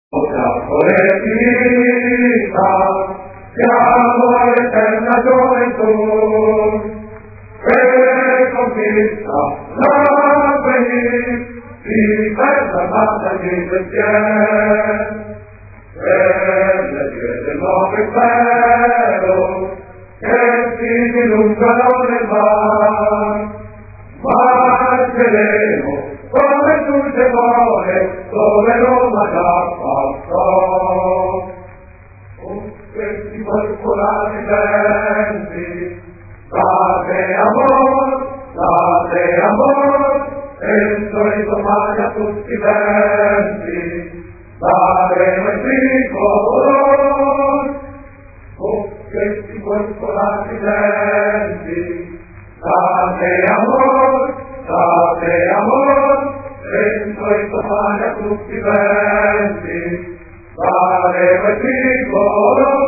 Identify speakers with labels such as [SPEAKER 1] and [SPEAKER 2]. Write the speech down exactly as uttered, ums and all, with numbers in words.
[SPEAKER 1] Poetica, siamo all'eterna gioventù, che conquista l'avvenir, di questa fatta di pensier, e le vie del nuovo impero, che si dilungano nel mar, marceremo come tutte more, dove Roma già passò. Con questi folklori venti, date amor, date amor, entro i domani a tutti i venti, daremo il tricolor. Con questi folklori venti, date amor, date amor, dentro i domani a tutti i venti, daremo il tricolor.